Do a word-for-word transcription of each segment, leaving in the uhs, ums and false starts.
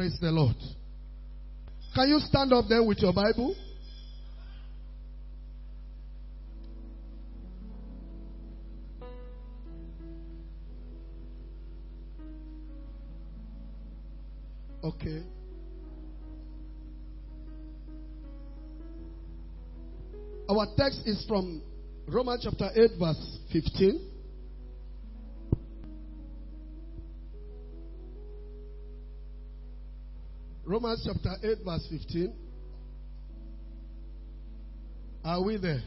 Praise the Lord. Can you stand up there with your Bible? Okay. Our text is from Romans chapter eight, verse fifteen. Romans chapter eight, verse fifteen. Are we there?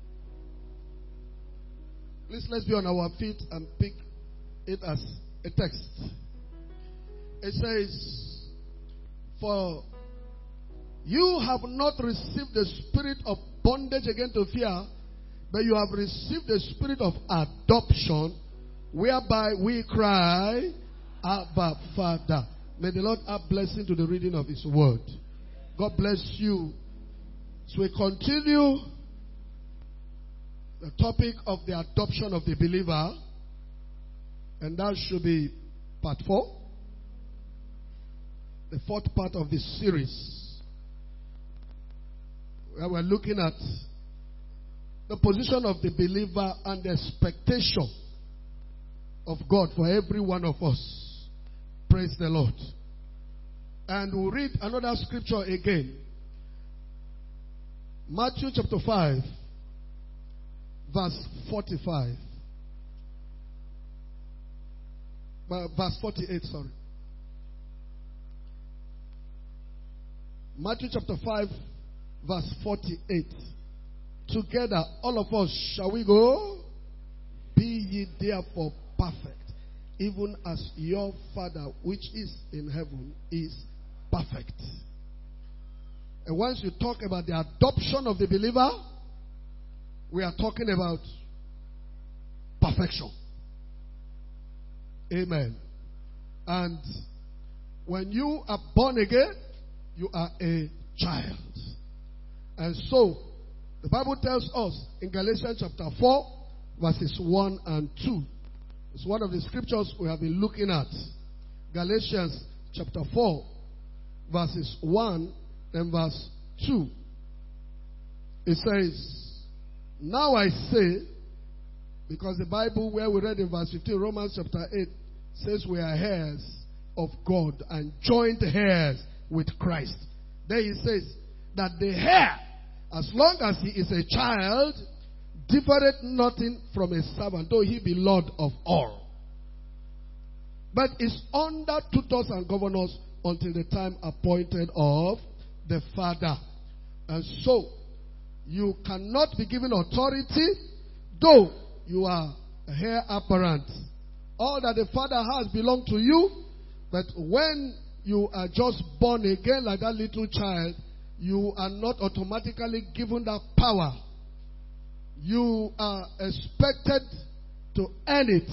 Please, let's be on our feet and pick it as a text. It says, "For you have not received the spirit of bondage again to fear, but you have received the spirit of adoption, whereby we cry, Abba, Father." May the Lord add blessing to the reading of His word. God bless you. So we continue the topic of the adoption of the believer, and that should be part four, the fourth part of this series, where we're looking at the position of the believer and the expectation of God for every one of us. Praise the Lord. And we'll read another scripture again. Matthew chapter five, verse forty-five. Verse forty-eight, sorry. Matthew chapter five, verse forty-eight. Together, all of us, shall we go? Be ye therefore perfect, even as your Father which is in heaven is perfect. And once you talk about the adoption of the believer, we are talking about perfection. Amen. And when you are born again, you are a child. And so, the Bible tells us in Galatians chapter four, verses one and two. It's one of the scriptures we have been looking at. Galatians chapter four, verses one and verse two. It says, "Now I say," because the Bible where we read in verse fifteen, Romans chapter eight, says we are heirs of God and joint heirs with Christ. Then he says that the heir, as long as he is a child, differeth nothing from a servant, though he be Lord of all, but is under tutors and governors until the time appointed of the Father. And so, you cannot be given authority, though you are a heir apparent. All that the Father has belong to you, but when you are just born again like that little child, you are not automatically given that power. You are expected to earn it.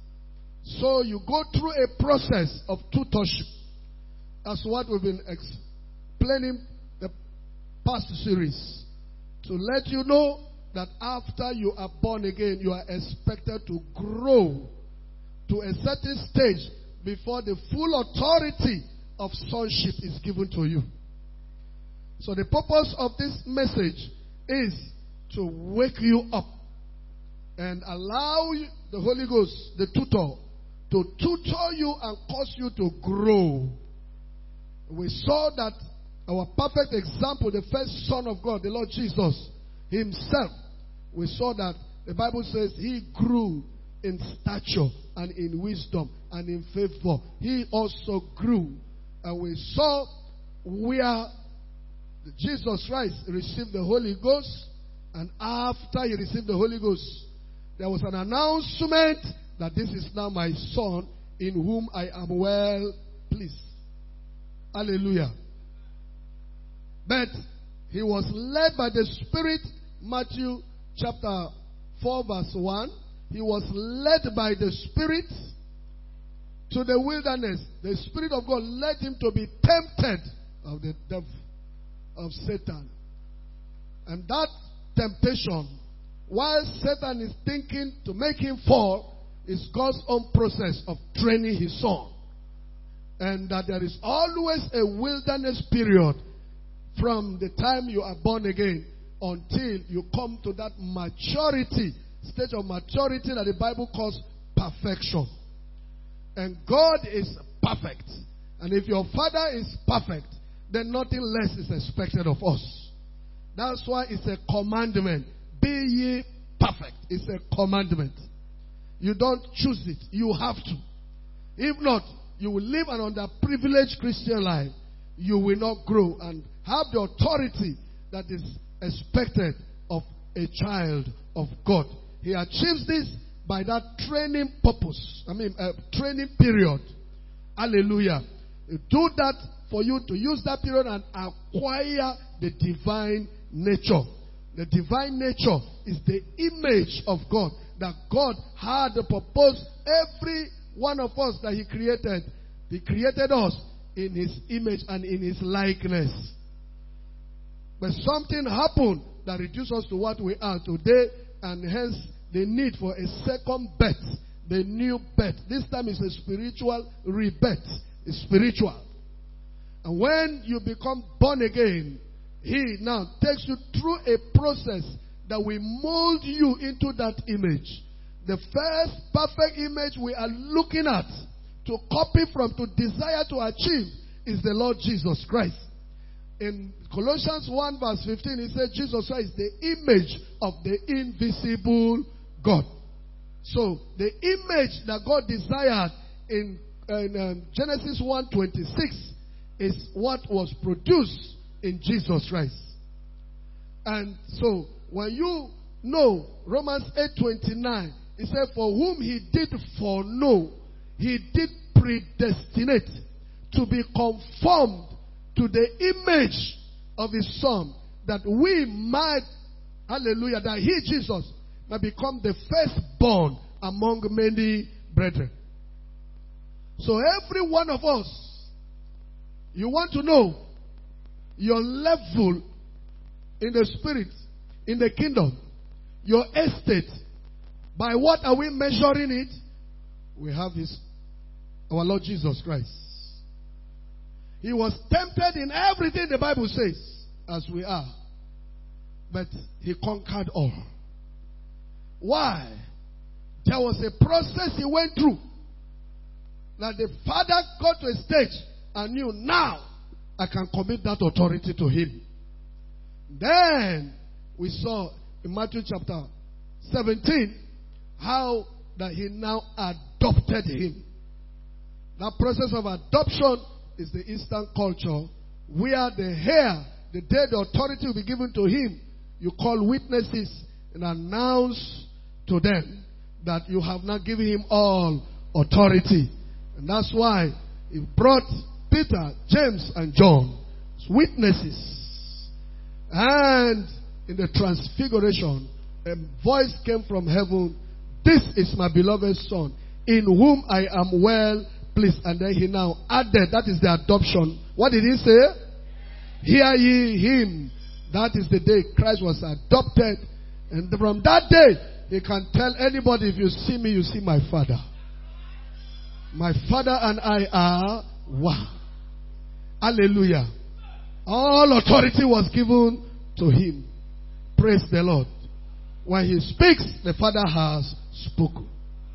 So you go through a process of tutorship. That's what we've been explaining the past series. To let you know that after you are born again, you are expected to grow to a certain stage before the full authority of sonship is given to you. So the purpose of this message is to wake you up and allow the Holy Ghost, the tutor, to tutor you and cause you to grow. We saw that our perfect example, the first Son of God, the Lord Jesus Himself, we saw that the Bible says He grew in stature and in wisdom and in favor. He also grew. And we saw where Jesus Christ received the Holy Ghost, and after He received the Holy Ghost, there was an announcement that this is now my Son in whom I am well pleased. Hallelujah. But He was led by the Spirit, Matthew chapter four verse one. He was led by the Spirit to the wilderness. The Spirit of God led Him to be tempted of the devil, of Satan. And that temptation, while Satan is thinking to make him fall, is God's own process of training His Son. And that there is always a wilderness period from the time you are born again until you come to that maturity, stage of maturity that the Bible calls perfection. And God is perfect. And if your Father is perfect, then nothing less is expected of us. That's why it's a commandment. Be ye perfect. It's a commandment. You don't choose it. You have to. If not, you will live an underprivileged Christian life. You will not grow and have the authority that is expected of a child of God. He achieves this by that training purpose. I mean, uh, training period. Hallelujah. You do that for you to use that period and acquire the divine nature. The divine nature is the image of God that God had proposed every one of us that He created. He created us in His image and in His likeness. But something happened that reduced us to what we are today, and hence the need for a second birth, the new birth. This time is a spiritual rebirth. It's spiritual. And when you become born again, He now takes you through a process that will mold you into that image. The first perfect image we are looking at to copy from, to desire to achieve, is the Lord Jesus Christ. In Colossians one verse fifteen, it says Jesus Christ is the image of the invisible God. So the image that God desired in, in um, Genesis one twenty-six is what was produced in Jesus Christ. And so when you know Romans eight twenty-nine, it said, for whom He did foreknow, He did predestinate to be conformed to the image of His Son, that we might, hallelujah, that He, Jesus, might become the firstborn among many brethren. So every one of us, you want to know your level in the spirit, in the kingdom, your estate. By what are we measuring it? We have His, our Lord Jesus Christ. He was tempted in everything the Bible says, as we are. But He conquered all. Why? There was a process He went through. That the Father got to a stage and knew, now I can commit that authority to Him. Then we saw in Matthew chapter seventeen how that He now adopted Him. That process of adoption is the Eastern culture, where the heir, the day the authority will be given to him, you call witnesses and announce to them that you have not given him all authority. And that's why He brought Peter, James, and John as witnesses. And in the transfiguration, a voice came from heaven, this is my beloved Son, in whom I am well pleased. And then He now added, that is the adoption. What did He say? Hear ye Him. That is the day Christ was adopted. And from that day, He can tell anybody, if you see me, you see my Father. My Father and I are one. Hallelujah. All authority was given to Him. Praise the Lord. When He speaks, the Father has spoken.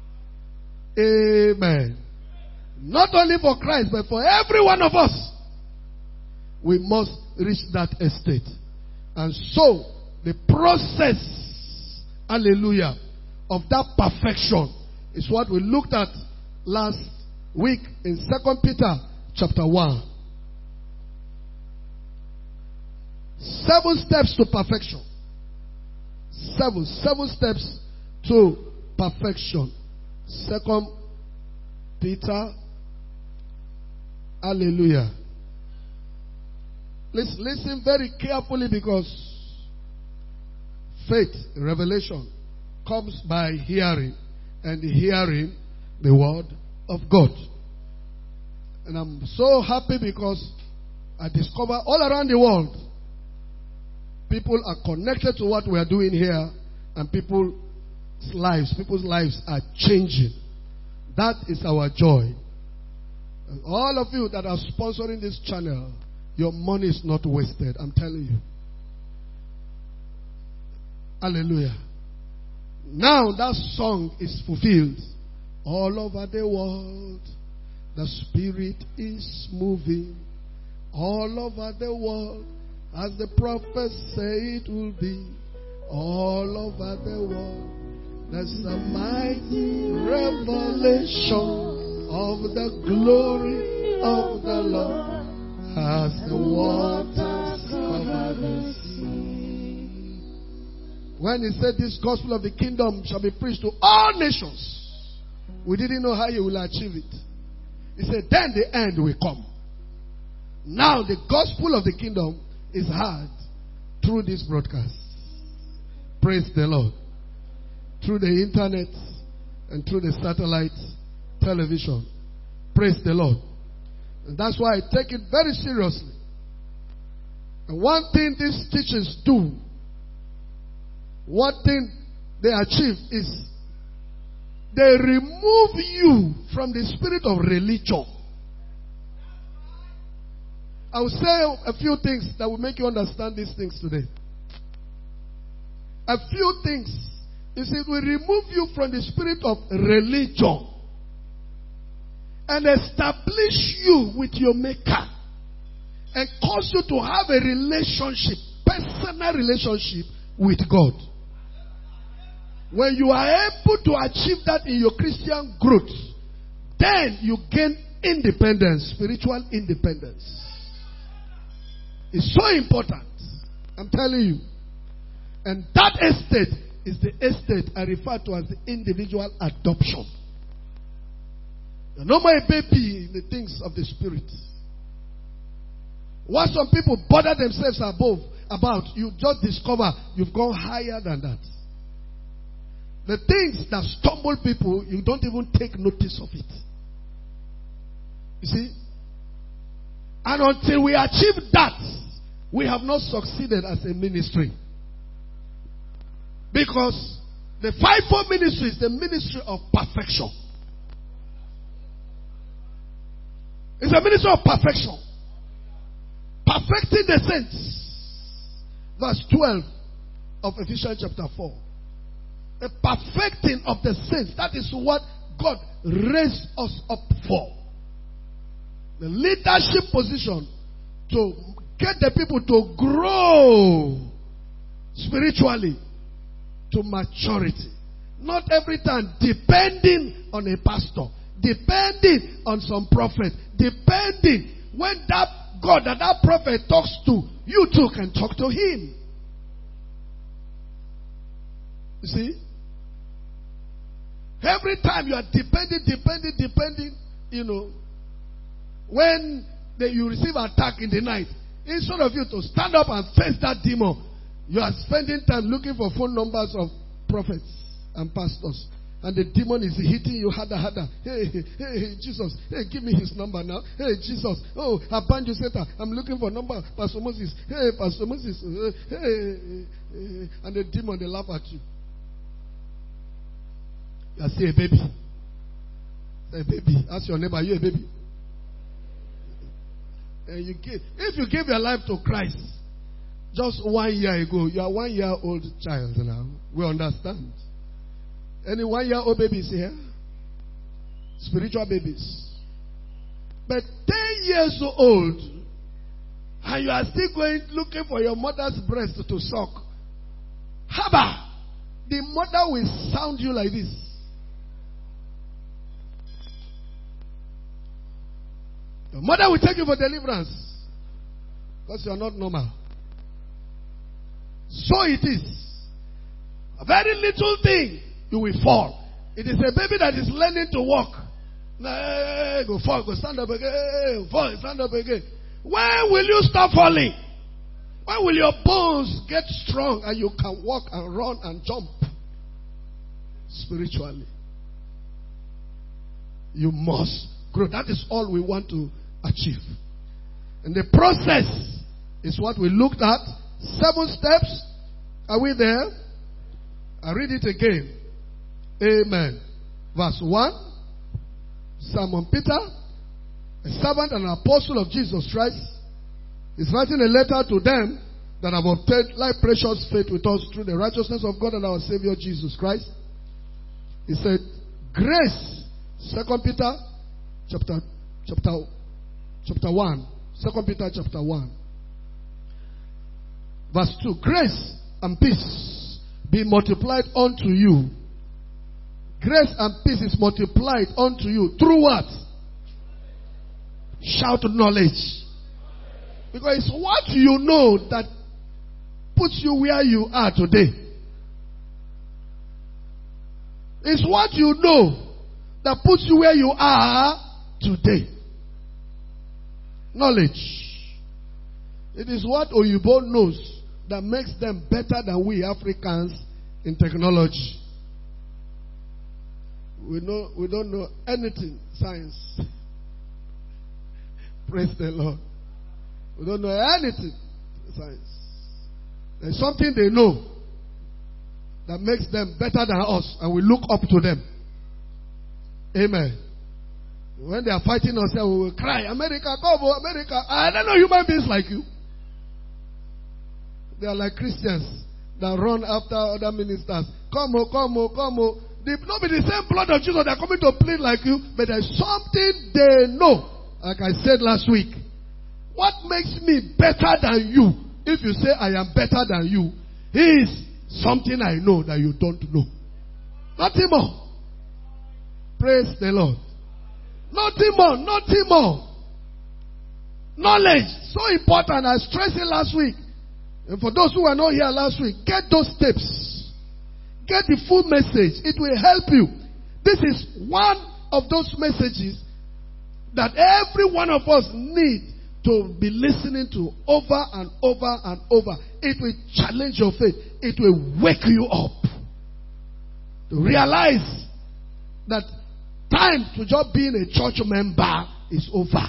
Amen. Not only for Christ, but for every one of us. We must reach that estate. And so, the process, hallelujah, of that perfection is what we looked at last week in Second Peter chapter one. Seven steps to perfection. Seven, seven steps to perfection. Second Peter, hallelujah. Let's listen very carefully, because faith, revelation, comes by hearing, and hearing the word of God. And I'm so happy because I discover all around the world, people are connected to what we are doing here, and people's lives, people's lives are changing. That is our joy. And all of you that are sponsoring this channel, your money is not wasted. I'm telling you. Hallelujah. Now that song is fulfilled. All over the world, the Spirit is moving. All over the world, as the prophets say it will be. All over the world, there's a mighty revelation of the glory of the Lord as the waters cover the sea. When he said this gospel of the kingdom shall be preached to all nations, we didn't know how he will achieve it. He said, then the end will come. Now the gospel of the kingdom is heard through this broadcast. Praise the Lord. Through the internet and through the satellite television. Praise the Lord. And that's why I take it very seriously. And one thing these teachers do, one thing they achieve is they remove you from the spirit of religion. I will say a few things that will make you understand these things today. A few things. You see, it will remove you from the spirit of religion and establish you with your maker and cause you to have a relationship, personal relationship with God. When you are able to achieve that in your Christian growth, then you gain independence, spiritual independence. It's so important. I'm telling you. And that estate is the estate I refer to as the individual adoption. You're no more a baby in the things of the spirit. What some people bother themselves above about, you just discover you've gone higher than that. The things that stumble people, you don't even take notice of it. You see? And until we achieve that, we have not succeeded as a ministry. Because the fivefold ministry is the ministry of perfection. It's a ministry of perfection. Perfecting the saints. Verse twelve of Ephesians chapter four. The perfecting of the saints. That is what God raised us up for. The leadership position to get the people to grow spiritually to maturity. Not every time depending on a pastor, depending on some prophet, depending when that God that that prophet talks to, you too can talk to him. You see? Every time you are depending, depending, depending, you know, when they, you receive attack in the night, instead of you to stand up and face that demon, you are spending time looking for phone numbers of prophets and pastors. And the demon is hitting you harder, harder. Hey, hey, hey, Jesus. Hey, give me his number now. Hey, Jesus. Oh, Abanjo Seta. I'm looking for number. Pastor Moses. Hey, Pastor Moses. Hey, hey, hey. And the demon, they laugh at you. You say, a baby. Say, a baby. Ask your neighbor, are you a baby? And you give, if you give your life to Christ just one year ago, you are one year old child now. We understand. Any one year old babies here? Spiritual babies. But ten years old, and you are still going looking for your mother's breast to suck. Haba! The mother will sound you like this. Your mother will take you for deliverance. Because you are not normal. So it is. A very little thing, you will fall. It is a baby that is learning to walk. Hey, go fall, go stand up again. Fall, stand up again. When will you stop falling? When will your bones get strong and you can walk and run and jump? Spiritually. You must grow. That is all we want to achieve. And the process is what we looked at. Seven steps. Are we there? I read it again. Amen. Verse one. Simon Peter a servant and an apostle of Jesus Christ, is writing a letter to them that have obtained like precious faith with us through the righteousness of God and our Savior Jesus Christ. He said, grace, Second Peter chapter chapter chapter one. Second Peter chapter one. Verse two. Grace and peace be multiplied unto you. Grace and peace is multiplied unto you through what? Shout knowledge. Because it's what you know that puts you where you are today. It's what you know that puts you where you are today. Knowledge. It is what Oyibo knows that makes them better than we Africans in technology. We know we don't know anything science. Praise the Lord. We don't know anything science. There's something they know that makes them better than us, and we look up to them. Amen. When they are fighting us, we will cry, America, come on, America. I don't know human beings like you. They are like Christians that run after other ministers. Come on, come on, come on. They not be the same blood of Jesus. They are coming to plead like you, but there's something they know. Like I said last week, what makes me better than you, if you say I am better than you, is something I know that you don't know. Nothing more. Praise the Lord. Nothing more, nothing more. Knowledge, so important. I stressed it last week. And for those who were not here last week, get those tips. Get the full message. It will help you. This is one of those messages that every one of us need to be listening to over and over and over. It will challenge your faith. It will wake you up to realize that time to just being a church member is over.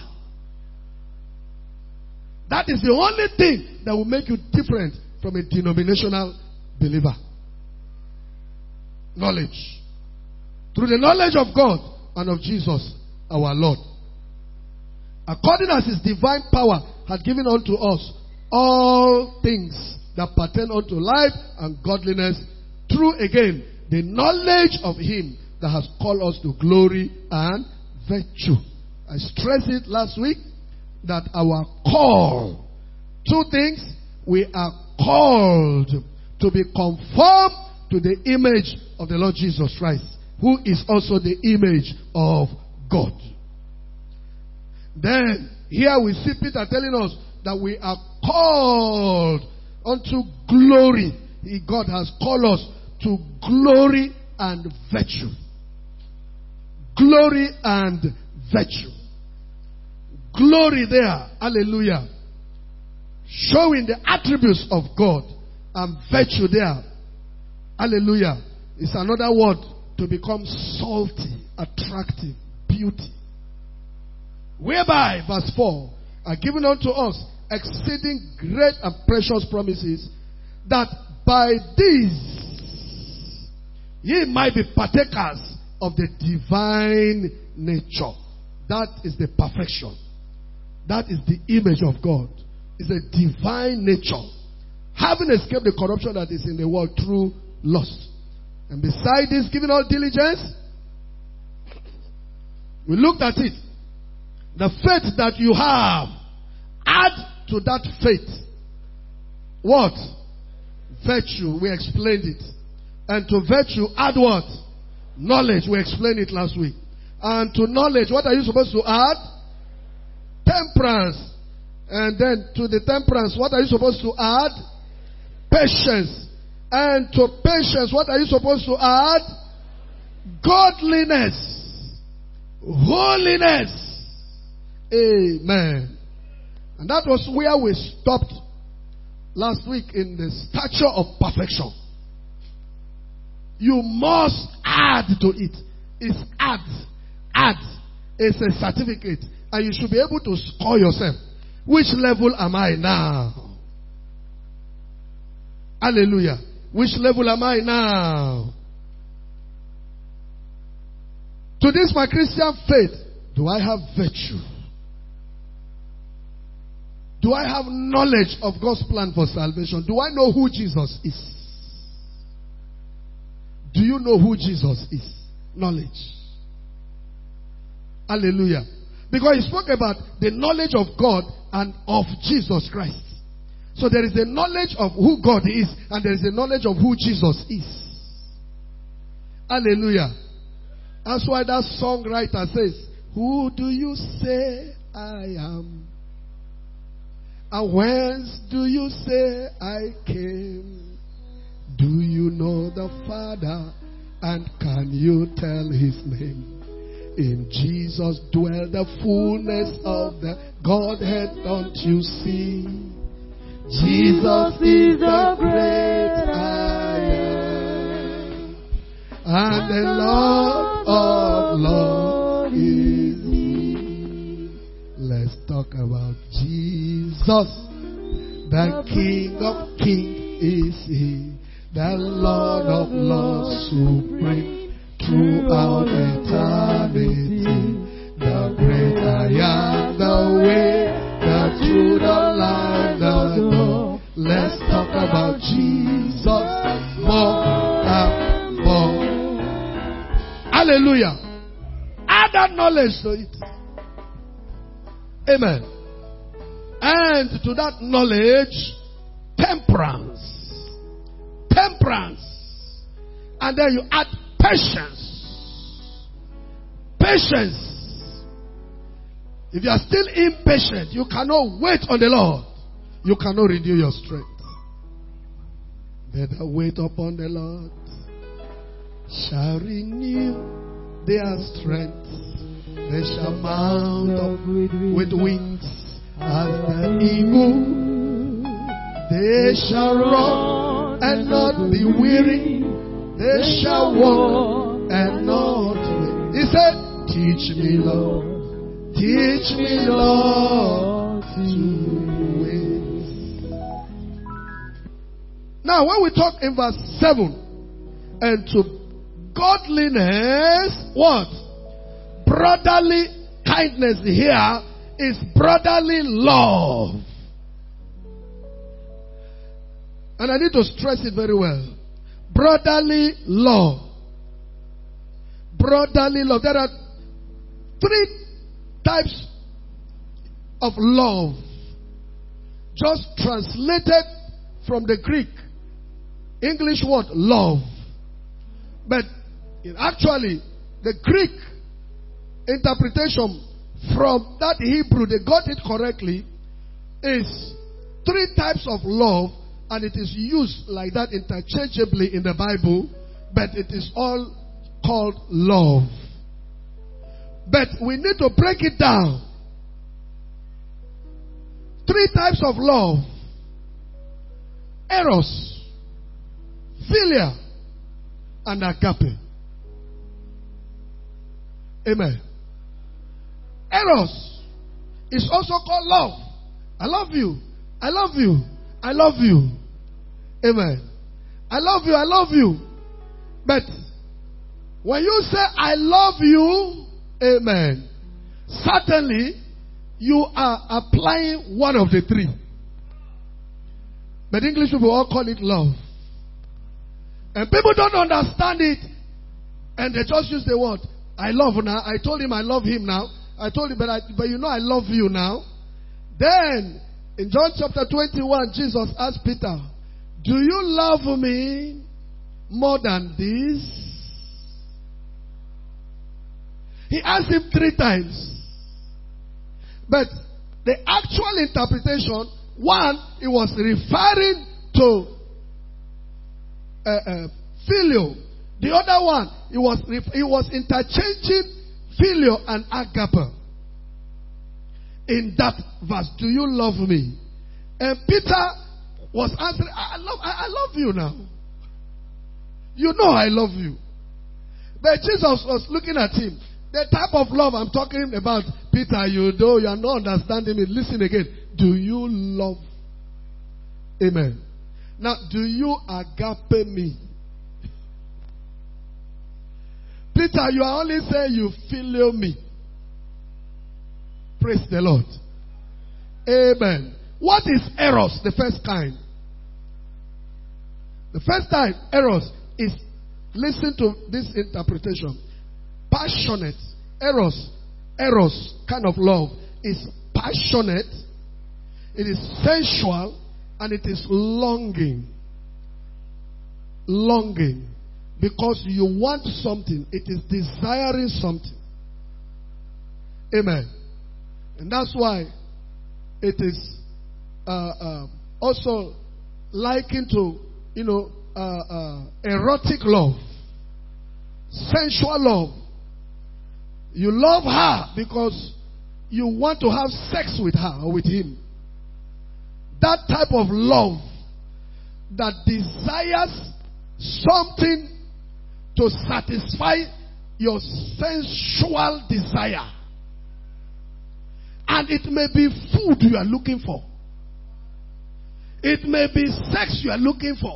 That is the only thing that will make you different from a denominational believer. Knowledge. Through the knowledge of God and of Jesus, our Lord. According as his divine power had given unto us all things that pertain unto life and godliness, through again the knowledge of him that has called us to glory and virtue. I stressed it last week that our call, two things, we are called to be conformed to the image of the Lord Jesus Christ, who is also the image of God. Then, here we see Peter telling us that we are called unto glory. God has called us to glory and virtue. Glory and virtue. Glory there, hallelujah, showing the attributes of God, and virtue there, hallelujah, is another word to become salty, attractive, beauty. Whereby, verse four, are given unto us exceeding great and precious promises, that by these ye might be partakers of the divine nature. That is the perfection. That is the image of God. It's a divine nature. Having escaped the corruption that is in the world through lust. And beside this, giving all diligence, we looked at it. The faith that you have, add to that faith what? Virtue. We explained it. And to virtue, add what? Knowledge. We explained it last week. And to knowledge, what are you supposed to add? Temperance. And then to the temperance, what are you supposed to add? Patience. And to patience, what are you supposed to add? Godliness. Holiness. Amen. And that was where we stopped last week, in the stature of perfection. You must add to it. It's add. Add. It's a certificate. And you should be able to score yourself. Which level am I now? Hallelujah. Which level am I now? To this my Christian faith, do I have virtue? Do I have knowledge of God's plan for salvation? Do I know who Jesus is? Do you know who Jesus is? Knowledge. Hallelujah. Because he spoke about the knowledge of God and of Jesus Christ. So there is a knowledge of who God is, and there is a knowledge of who Jesus is. Hallelujah. That's why that songwriter says, who do you say I am? And whence do you say I came? Do you know the Father? And can you tell his name? In Jesus dwell the fullness of the Godhead, don't you see? Jesus is the great I am, and the Lord of lords is he. Let's talk about Jesus. The King of kings is he, the Lord of lords supreme throughout eternity. The great I am, the way, the truth, the life, the door. Let's talk about Jesus more and more. Hallelujah. Add that knowledge to it. Amen. And to that knowledge, temperance. Temperance. And then you add patience. Patience. If you are still impatient, you cannot wait on the Lord. You cannot renew your strength. They that wait upon the Lord shall renew their strength. They shall mount up with wings as the eagle. They shall run and not be weary. They shall walk and not faint. He said, teach me, Lord. Teach me, Lord, to wait. Now, when we talk in verse seven, and to godliness, what? Brotherly kindness here is brotherly love. And I need to stress it very well. Brotherly love. Brotherly love. There are three types of love, just translated from the Greek. English word love. But actually, the Greek interpretation from that Hebrew, they got it correctly, is three types of love, and it is used like that interchangeably in the Bible, but it is all called love. But we need to break it down. Three types of love: eros, philia, and agape. Amen. Eros is also called love. I love you. I love you. I love you. Amen. I love you. I love you. But when you say I love you, amen, certainly you are applying one of the three. But English people all call it love. And people don't understand it. And they just use the word, I love now. I told him I love him now. I told him, but, I, but you know I love you now. Then, in John chapter twenty-one, Jesus asked Peter, do you love me more than this? He asked him three times. But the actual interpretation, one, it was referring to uh, uh, filial. The other one, it was, it was interchanging filial and agape. In that verse, do you love me? And Peter was answering, I love, I, I love you now. You know I love you. But Jesus was looking at him. The type of love I'm talking about, Peter, you know, you are not understanding me. Listen again. Do you love? Amen. Now, do you agape me? Peter, you are only saying you filial me. Praise the Lord. Amen. What is eros, the first kind? The first time, eros, is, listen to this interpretation. Passionate. Eros, eros, kind of love, is passionate, it is sensual, and it is longing. Longing. Because you want something, it is desiring something. Amen. And that's why it is uh, uh, also likened to, you know, uh, uh, erotic love, sensual love. You love her because you want to have sex with her or with him. That type of love that desires something to satisfy your sensual desire. And it may be food you are looking for. It may be sex you are looking for.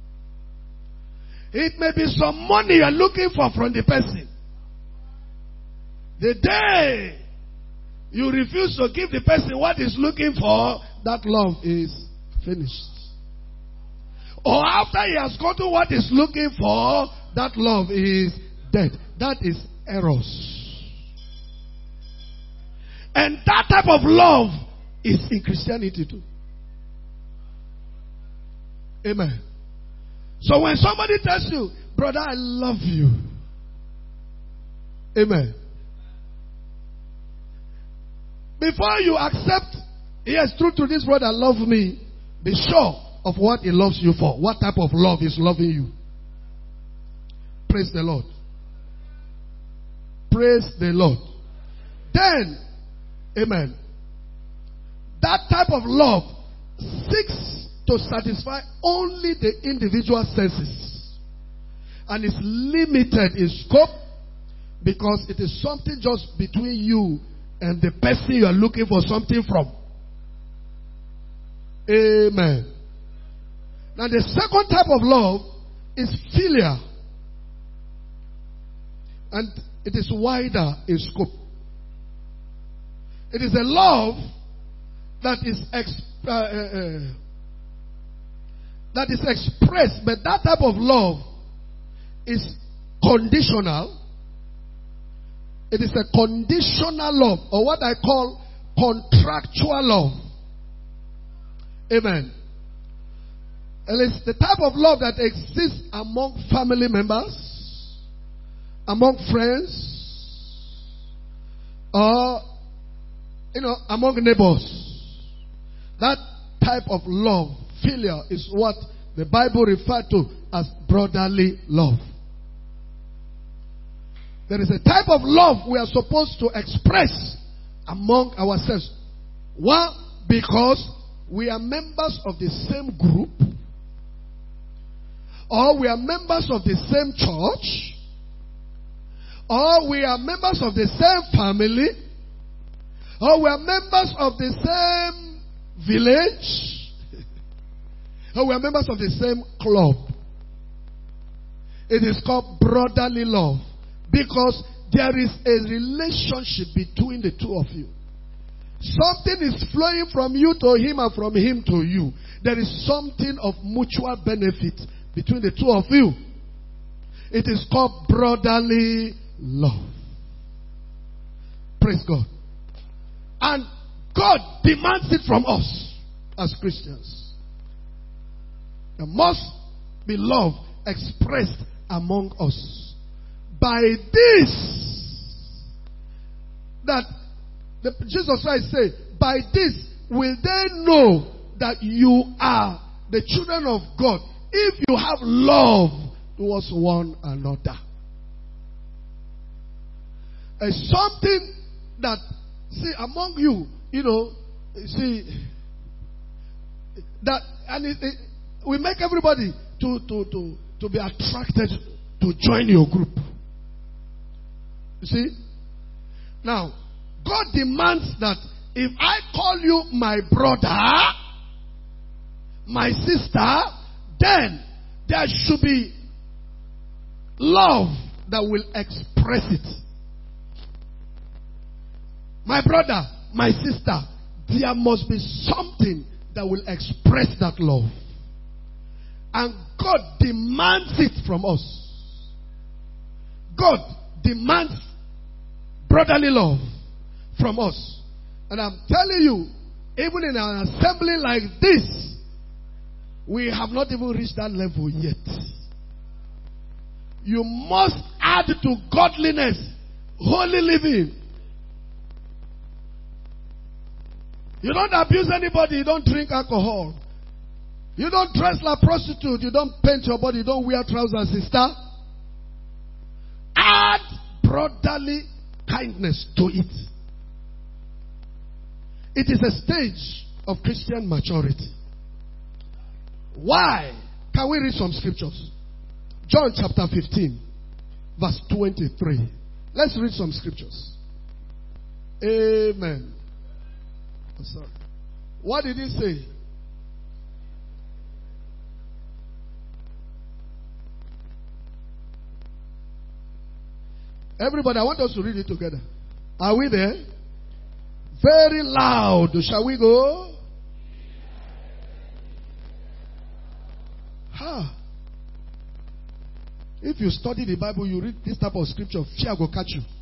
It may be some money you are looking for from the person. The day you refuse to give the person what he's looking for, that love is finished. Or after he has gotten what he's looking for, that love is dead. That is eros. And that type of love is in Christianity too. Amen. So when somebody tells you, brother, I love you. Amen. Before you accept, yes, true to this brother, love me, be sure of what he loves you for. What type of love is loving you. Praise the Lord. Praise the Lord. Then, amen, that type of love seeks to satisfy only the individual senses. And is limited in scope because it is something just between you and the person you are looking for something from. Amen. Now the second type of love is philia. And it is wider in scope. It is a love that is ex- uh, uh, uh, that is expressed, but that type of love is conditional. It is a conditional love, or what I call contractual love. Amen. And it's the type of love that exists among family members, among friends, or, you know, among neighbors. That type of love, philia, is what the Bible refers to as brotherly love. There is a type of love we are supposed to express among ourselves. One, because we are members of the same group, or we are members of the same church, or we are members of the same family, or we are members of the same village, or we are members of the same club. It is called brotherly love. Because there is a relationship between the two of you. Something is flowing from you to him and from him to you. There is something of mutual benefit between the two of you. It is called brotherly love. Praise God. And God demands it from us as Christians. There must be love expressed among us. By this, that the, Jesus Christ said, by this will they know that you are the children of God, if you have love towards one another. It's something that, see, among you, you know, see, that, and it, it, we make everybody to, to, to, to be attracted to join your group. You see? Now, God demands that if I call you my brother, my sister, then there should be love that will express it. My brother, my sister, there must be something that will express that love. And God demands it from us. God demands brotherly love from us. And I'm telling you, even in an assembly like this, we have not even reached that level yet. You must add to godliness holy living. You don't abuse anybody. You don't drink alcohol. You don't dress like prostitute. You don't paint your body. You don't wear trousers, sister. Add brotherly kindness to it. It is a stage of Christian maturity. Why? Can we read some scriptures? John chapter fifteen, verse twenty-three. Let's read some scriptures. Amen. I'm sorry. What did he say? Everybody, I want us to read it together. Are we there? Very loud. Shall we go? Ha. If you study the Bible, you read this type of scripture, fear will catch you.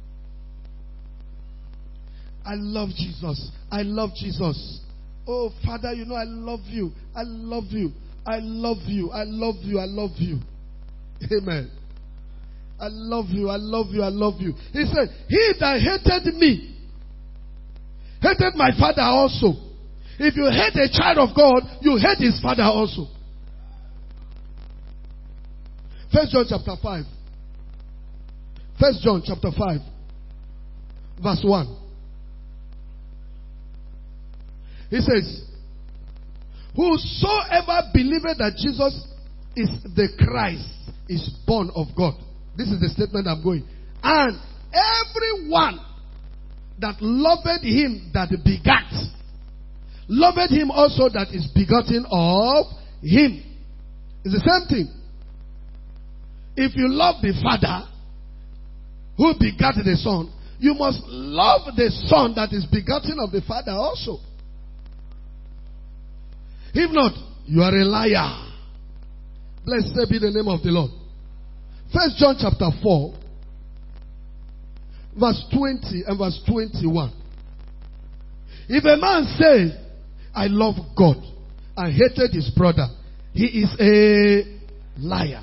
I love Jesus. I love Jesus. Oh, Father, you know I love you. I love you. I love you. I love you. I love you. Amen. I love you. I love you. I love you. He said, he that hated me, hated my Father also. If you hate a child of God, you hate his Father also. First John chapter five. First John chapter five. Verse one. He says, whosoever believeth that Jesus is the Christ is born of God. This is the statement I'm going. And everyone that loveth him that begat, loveth him also that is begotten of him. It's the same thing. If you love the Father who begat the Son, you must love the Son that is begotten of the Father also. If not, you are a liar. Blessed be the name of the Lord. First John chapter four, verse twenty and verse twenty-one. If a man say, I love God, and hated his brother, he is a liar.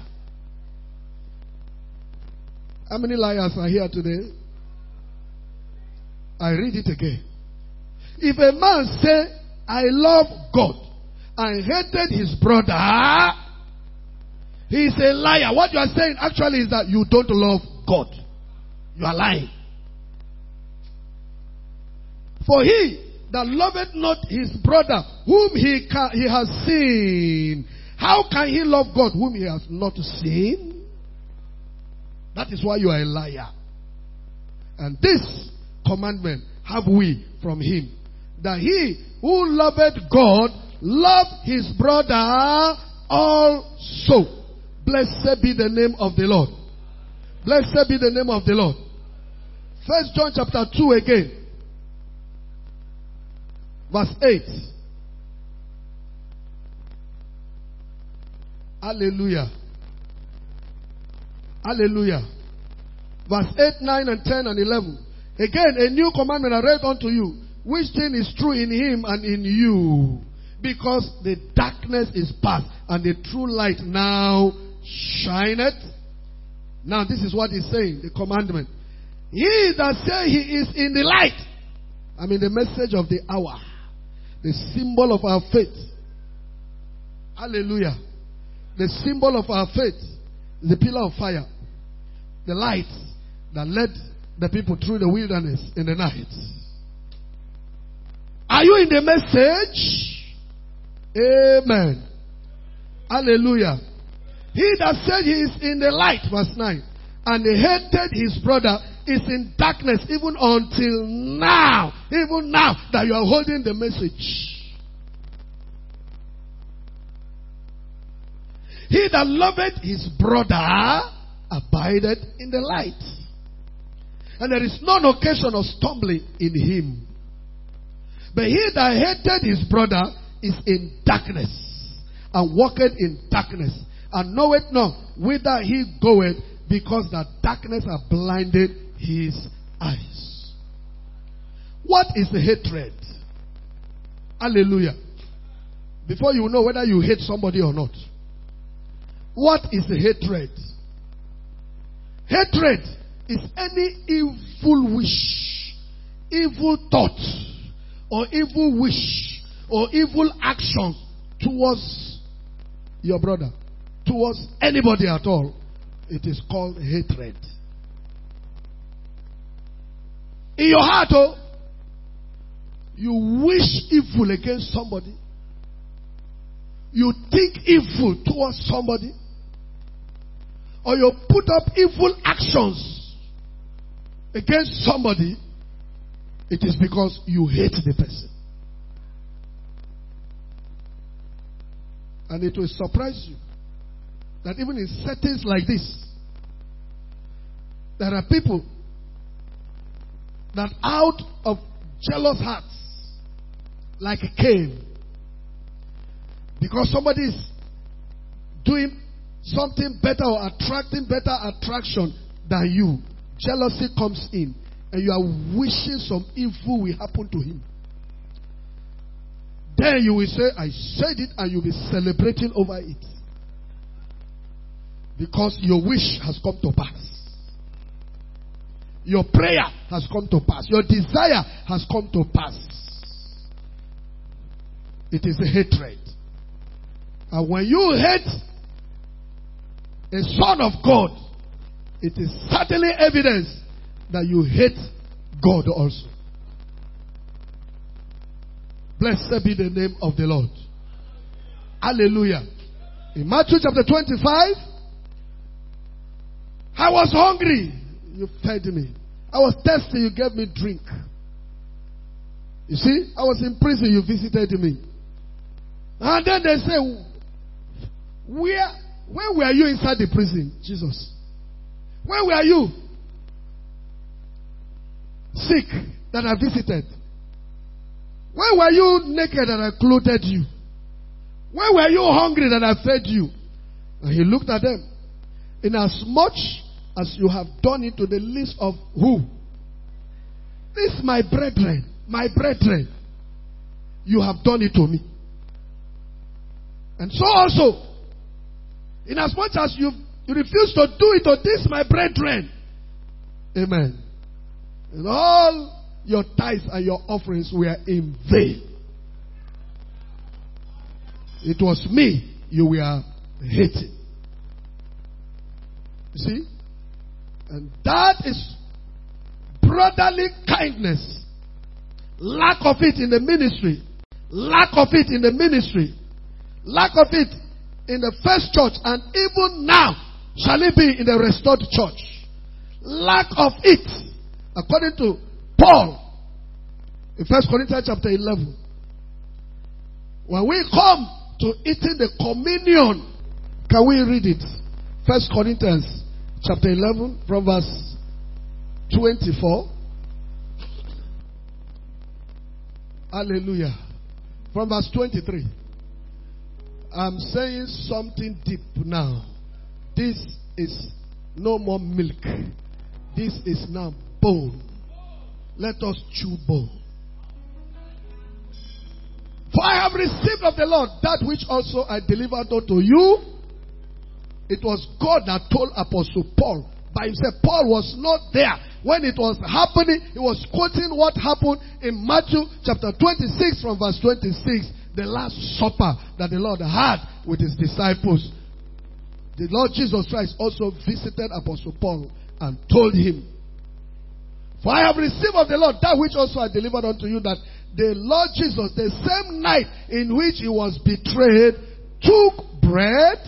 How many liars are here today? I read it again. If a man say, I love God, and hated his brother, he is a liar. What you are saying actually is that you don't love God. You are lying. For he that loveth not his brother whom he, can, he has seen, how can he love God whom he has not seen? That is why you are a liar. And this commandment have we from him, that he who loveth God love his brother also. Blessed be the name of the Lord. Blessed be the name of the Lord. First John chapter two again. Verse eight. Hallelujah. Hallelujah. Verse eight, nine, and ten, and eleven. Again, a new commandment I read unto you, which thing is true in him and in you. Because the darkness is past, and the true light now shineth. Now this is what he's saying, the commandment. He that say he is in the light. I mean the message of the hour. The symbol of our faith. Hallelujah. The symbol of our faith. The pillar of fire. The light that led the people through the wilderness in the night. Are you in the message? Amen. Hallelujah. He that said he is in the light, verse nine, and he hated his brother, is in darkness even until now. Even now that you are holding the message. He that loveth his brother abideth in the light, and there is none occasion of stumbling in him. But he that hated his brother is in darkness, and walketh in darkness, and knoweth not whither he goeth, because that darkness hath blinded his eyes. What is hatred? Hallelujah. Before you know whether you hate somebody or not. What is hatred? Hatred is any evil wish, evil thought, or evil wish, or evil action towards your brother, towards anybody at all. It is called hatred. In your heart, oh, you wish evil against somebody. You think evil towards somebody. Or you put up evil actions against somebody. It is because you hate the person. And it will surprise you that even in settings like this, there are people that out of jealous hearts, like Cain, because somebody is doing something better or attracting better attraction than you, jealousy comes in, and you are wishing some evil will happen to him. Then you will say, I said it, and you'll be celebrating over it. Because your wish has come to pass. Your prayer has come to pass. Your desire has come to pass. It is a hatred. And when you hate a son of God, it is certainly evidence that you hate God also. Blessed be the name of the Lord. Hallelujah. In Matthew chapter twenty-five, I was hungry, you fed me. I was thirsty, you gave me drink. You see, I was in prison, you visited me. And then they say, where, when were you inside the prison, Jesus? When were you sick that I visited? When were you naked that I clothed you? When were you hungry that I fed you? And he looked at them. Inasmuch as you have done it to the least of who? This my brethren, my brethren. You have done it to me. And so also, inasmuch as you you refuse to do it to this my brethren. Amen. And all your tithes and your offerings were in vain. It was me you were hating. You see? And that is brotherly kindness. Lack of it in the ministry. Lack of it in the ministry. Lack of it in the first church. And even now, shall it be in the restored church. Lack of it, according to Paul, in First Corinthians chapter eleven. When we come to eating the communion, can we read it? First Corinthians chapter eleven, from verse twenty-four. Hallelujah. From verse twenty-three. I'm saying something deep now. This is no more milk. This is now bone. Let us chew bone. For I have received of the Lord that which also I delivered unto you. It was God that told Apostle Paul by himself. Paul was not there when it was happening. He was quoting what happened in Matthew chapter twenty-six from verse twenty-six. The last supper that the Lord had with his disciples. The Lord Jesus Christ also visited Apostle Paul and told him, for I have received of the Lord that which also I delivered unto you, that the Lord Jesus, the same night in which he was betrayed, took bread,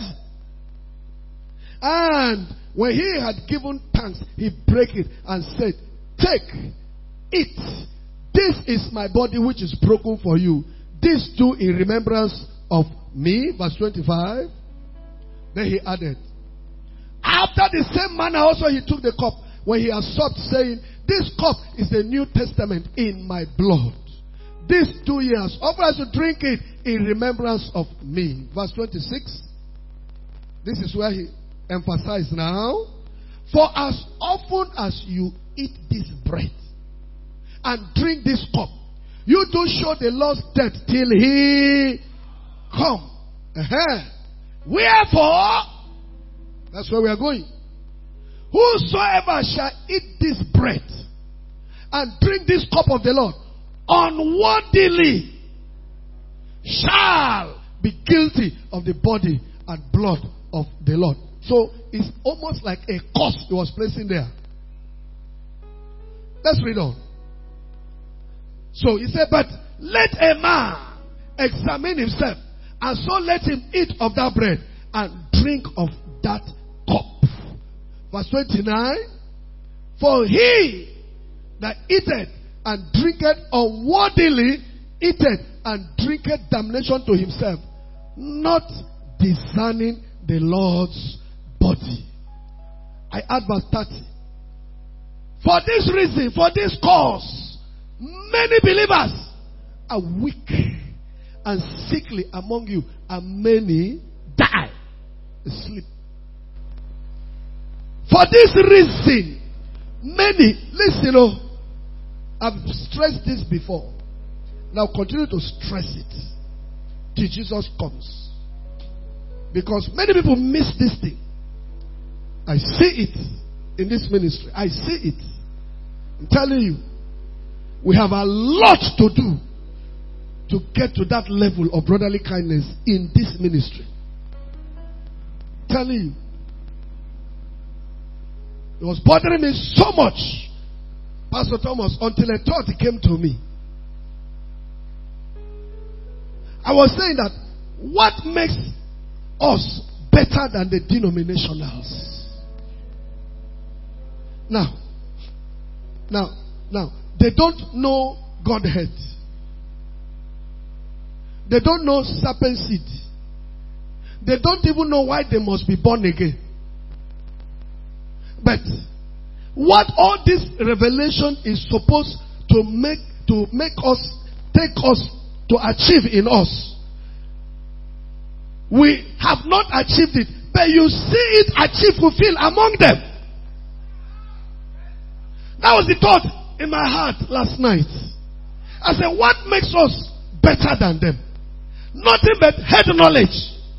and when he had given thanks, he brake it and said, take, eat. This is my body which is broken for you. This do in remembrance of me. Verse twenty-five. Then he added, after the same manner also he took the cup when he had supped, saying, this cup is the New Testament in my blood. these two years, often as you drink it in remembrance of me. Verse twenty-six. This is where he emphasized now. For as often as you eat this bread and drink this cup, you do show the Lord's death till he come. Uh-huh. Wherefore, that's where we are going. Whosoever shall eat this bread and drink this cup of the Lord unworthily shall be guilty of the body and blood of the Lord. So it's almost like a curse he was placing there. Let's read on. So he said, but let a man examine himself, and so let him eat of that bread and drink of that cup. Verse twenty-nine. For he that eateth and drinketh unworthily eateth and drinketh damnation to himself, not discerning the Lord's body. I add verse thirty. For this reason, for this cause, many believers are weak and sickly among you, and many die asleep. For this reason, many, listen, oh, I've stressed this before. Now continue to stress it till Jesus comes. Because many people miss this thing. I see it in this ministry. I see it. I'm telling you, we have a lot to do to get to that level of brotherly kindness in this ministry. I'm telling you. It was bothering me so much, Pastor Thomas, until a thought came to me. I was saying that what makes us better than the denominationals? Now, now, now, they don't know Godhead. They don't know serpent seed. They don't even know why they must be born again. But what all this revelation is supposed to make to make us take us to achieve in us, we have not achieved it, but you see it achieved, fulfilled among them. That was the thought in my heart last night. I said, what makes us better than them? Nothing but head knowledge.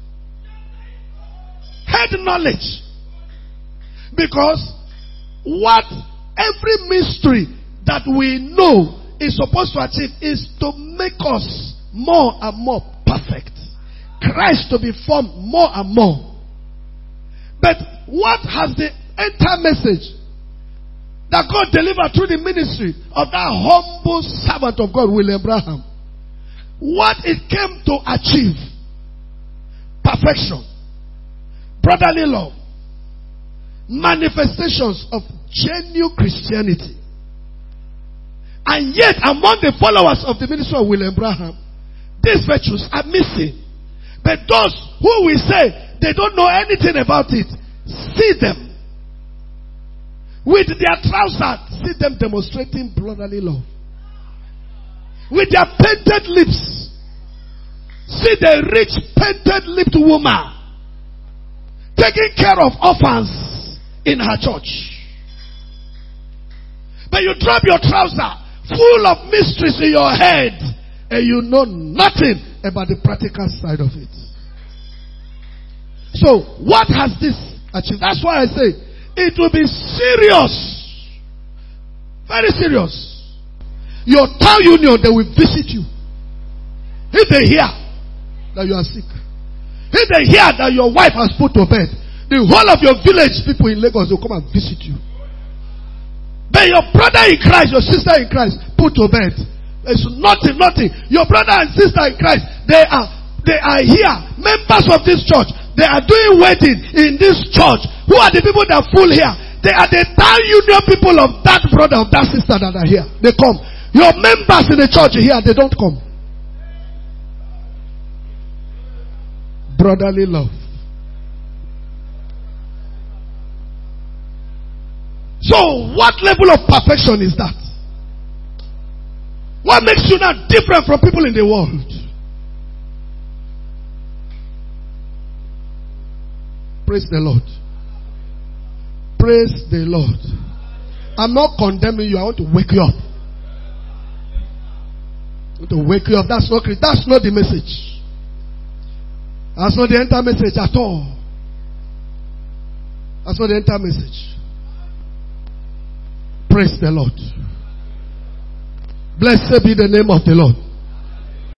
Head knowledge. Because what every mystery that we know is supposed to achieve is to make us more and more perfect. Christ to be formed more and more. But what has the entire message that God delivered through the ministry of that humble servant of God, William Branham, what it came to achieve? Perfection, brotherly love, manifestations of genuine Christianity. And yet, among the followers of the ministry of William Branham, these virtues are missing. But those who will say they don't know anything about it, see them with their trousers, see them demonstrating brotherly love. With their painted lips, see the rich painted lipped woman taking care of orphans in her church. But you drop your trouser full of mysteries in your head, and you know nothing about the practical side of it. So, what has this achieved? That's why I say it will be serious. Very serious. Your town union, they will visit you. If they hear that you are sick, if they hear that your wife has put to bed, the whole of your village people in Lagos will come and visit you. But your brother in Christ, your sister in Christ, put to bed. It's nothing, nothing. Your brother and sister in Christ, they are they are here, members of this church. They are doing wedding in this church. Who are the people that fool here? They are the town union people of that brother, of that sister that are here. They come. Your members in the church here, they don't come. Brotherly love. So, what level of perfection is that? What makes you now different from people in the world? Praise the Lord. Praise the Lord. I'm not condemning you. I want to wake you up. I want to wake you up. That's not that's not the message. That's not the enter message at all. That's not the enter message. Praise the Lord. Blessed be the name of the Lord.